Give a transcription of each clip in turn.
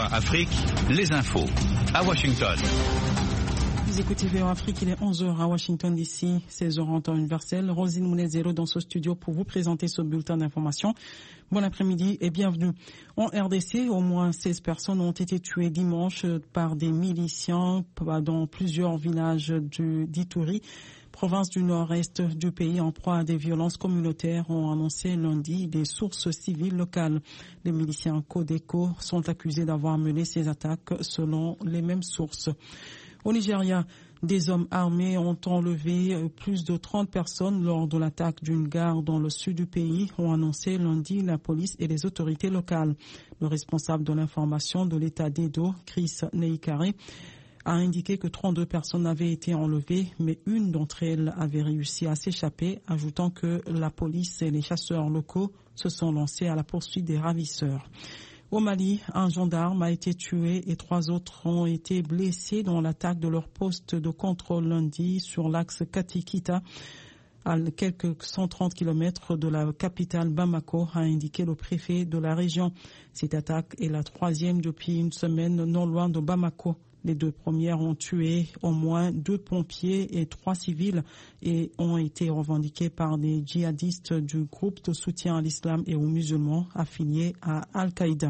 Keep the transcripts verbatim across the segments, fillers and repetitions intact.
Afrique, les infos à Washington. Vous écoutez V O A Afrique, il est onze heures à Washington D C, seize heures en temps universel. Rosine Mounezero dans ce studio pour vous présenter ce bulletin d'information. Bon après-midi et bienvenue. En R D C, au moins seize personnes ont été tuées dimanche par des miliciens dans plusieurs villages du d'Ituri, province du nord-est du pays, en proie à des violences communautaires, ont annoncé lundi des sources civiles locales. Les miliciens Codeco sont accusés d'avoir mené ces attaques selon les mêmes sources. Au Nigeria, des hommes armés ont enlevé plus de trente personnes lors de l'attaque d'une gare dans le sud du pays, ont annoncé lundi la police et les autorités locales. Le responsable de l'information de l'État d'Edo, Chris Neikare, a indiqué que trente-deux personnes avaient été enlevées, mais une d'entre elles avait réussi à s'échapper, ajoutant que la police et les chasseurs locaux se sont lancés à la poursuite des ravisseurs. Au Mali, un gendarme a été tué et trois autres ont été blessés dans l'attaque de leur poste de contrôle lundi sur l'axe Katikita, à quelques cent trente kilomètres de la capitale Bamako, a indiqué le préfet de la région. Cette attaque est la troisième depuis une semaine non loin de Bamako. Les deux premières ont tué au moins deux pompiers et trois civils et ont été revendiquées par des djihadistes du groupe de soutien à l'islam et aux musulmans affiliés à Al-Qaïda.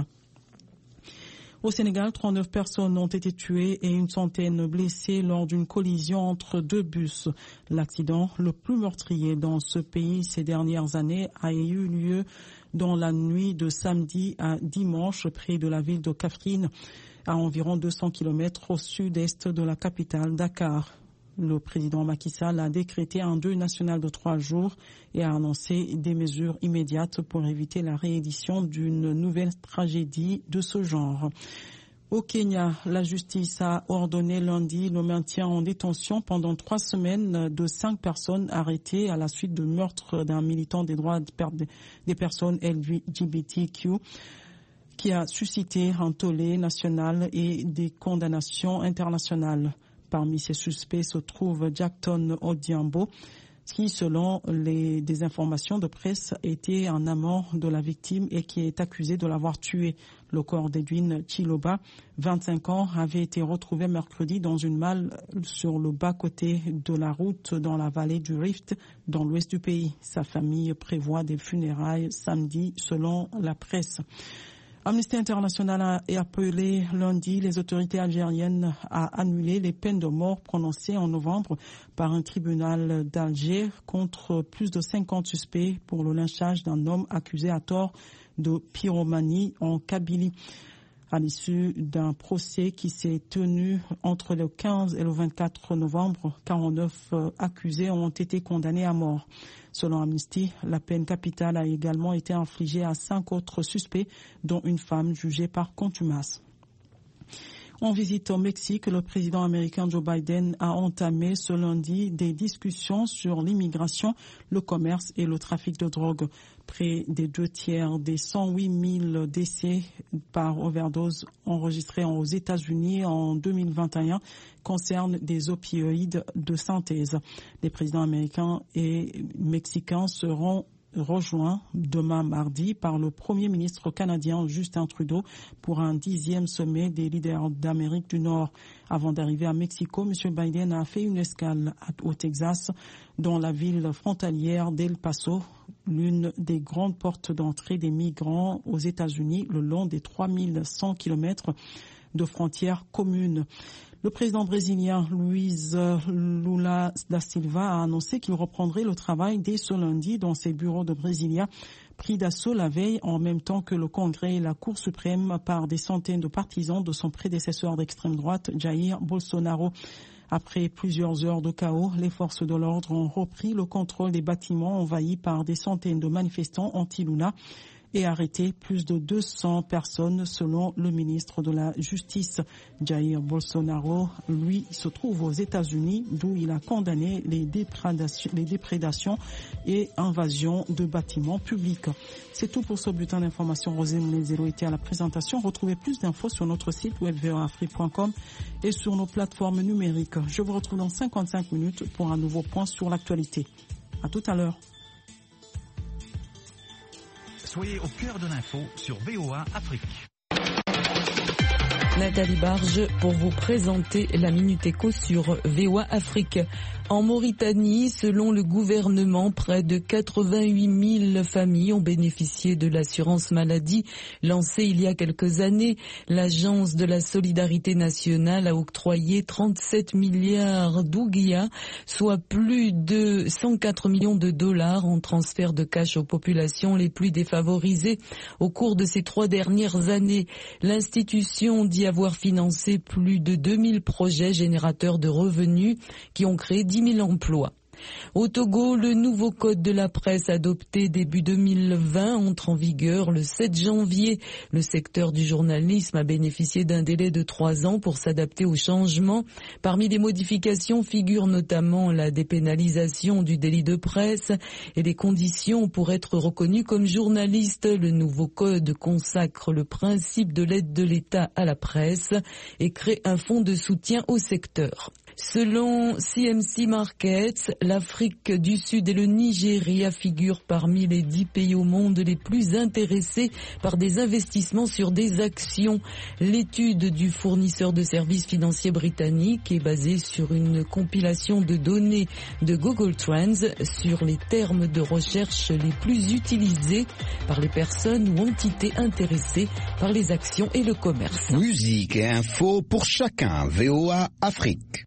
Au Sénégal, trente-neuf personnes ont été tuées et une centaine blessées lors d'une collision entre deux bus. L'accident le plus meurtrier dans ce pays ces dernières années a eu lieu dans la nuit de samedi à dimanche près de la ville de Kaffrine, à environ deux cents kilomètres au sud-est de la capitale Dakar. Le président Macky Sall a décrété un deuil national de trois jours et a annoncé des mesures immédiates pour éviter la réédition d'une nouvelle tragédie de ce genre. Au Kenya, la justice a ordonné lundi le maintien en détention pendant trois semaines de cinq personnes arrêtées à la suite du meurtre d'un militant des droits des personnes L G B T Q. Qui a suscité un tollé national et des condamnations internationales. Parmi ces suspects se trouve Jackton Odiambo, qui, selon les, des informations de presse, était un amant de la victime et qui est accusé de l'avoir tué. Le corps d'Edwin Chiloba, vingt-cinq ans, avait été retrouvé mercredi dans une malle sur le bas-côté de la route dans la vallée du Rift, dans l'ouest du pays. Sa famille prévoit des funérailles samedi, selon la presse. Amnesty International a appelé lundi les autorités algériennes à annuler les peines de mort prononcées en novembre par un tribunal d'Alger contre plus de cinquante suspects pour le lynchage d'un homme accusé à tort de pyromanie en Kabylie. À l'issue d'un procès qui s'est tenu entre le quinze et le vingt-quatre novembre, quarante-neuf accusés ont été condamnés à mort. Selon Amnesty, la peine capitale a également été infligée à cinq autres suspects, dont une femme jugée par contumace. En visite au Mexique, le président américain Joe Biden a entamé ce lundi des discussions sur l'immigration, le commerce et le trafic de drogue. Près des deux tiers des cent huit mille décès par overdose enregistrés aux États-Unis en deux mille vingt et un concernent des opioïdes de synthèse. Les présidents américains et mexicains seront rejoint demain mardi par le Premier ministre canadien Justin Trudeau pour un dixième sommet des leaders d'Amérique du Nord. Avant d'arriver à Mexico, M. Biden a fait une escale au Texas, dans la ville frontalière d'El Paso, l'une des grandes portes d'entrée des migrants aux États-Unis, le long des trois mille cent kilomètres de frontières communes. Le président brésilien Luiz Lula da Silva a annoncé qu'il reprendrait le travail dès ce lundi dans ses bureaux de Brasilia, pris d'assaut la veille en même temps que le Congrès et la Cour suprême par des centaines de partisans de son prédécesseur d'extrême droite, Jair Bolsonaro. Après plusieurs heures de chaos, les forces de l'ordre ont repris le contrôle des bâtiments envahis par des centaines de manifestants anti-Lula et arrêté plus de deux cents personnes selon le ministre de la Justice. Jair Bolsonaro, lui, se trouve aux États-Unis d'où il a condamné les déprédations, les déprédations et invasions de bâtiments publics. C'est tout pour ce bulletin d'information. Rosé Mounezero était à la présentation. Retrouvez plus d'infos sur notre site web v o a afrique point com et sur nos plateformes numériques. Je vous retrouve dans cinquante-cinq minutes pour un nouveau point sur l'actualité. À tout à l'heure. Soyez au cœur de l'info sur V O A Afrique. Nathalie Barge pour vous présenter la Minute Éco sur V O A Afrique. En Mauritanie, selon le gouvernement, près de quatre-vingt-huit mille familles ont bénéficié de l'assurance maladie lancée il y a quelques années. L'Agence de la solidarité nationale a octroyé trente-sept milliards d'ouguiya, soit plus de cent quatre millions de dollars en transfert de cash aux populations les plus défavorisées au cours de ces trois dernières années. L'institution dit avoir financé plus de deux mille projets générateurs de revenus qui ont créé dix mille emplois. Au Togo, le nouveau code de la presse adopté début deux mille vingt entre en vigueur le sept janvier. Le secteur du journalisme a bénéficié d'un délai de trois ans pour s'adapter aux changements. Parmi les modifications figurent notamment la dépénalisation du délit de presse et les conditions pour être reconnu comme journaliste. Le nouveau code consacre le principe de l'aide de l'État à la presse et crée un fonds de soutien au secteur. Selon C M C Markets, l'Afrique du Sud et le Nigeria figurent parmi les dix pays au monde les plus intéressés par des investissements sur des actions. L'étude du fournisseur de services financiers britannique est basée sur une compilation de données de Google Trends sur les termes de recherche les plus utilisés par les personnes ou entités intéressées par les actions et le commerce. Musique et info pour chacun. V O A Afrique.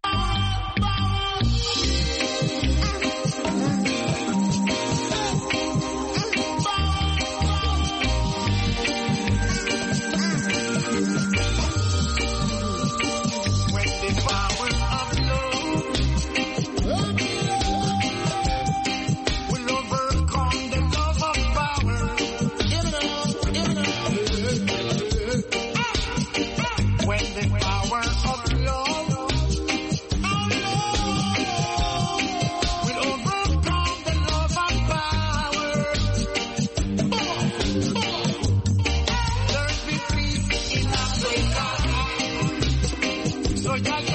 So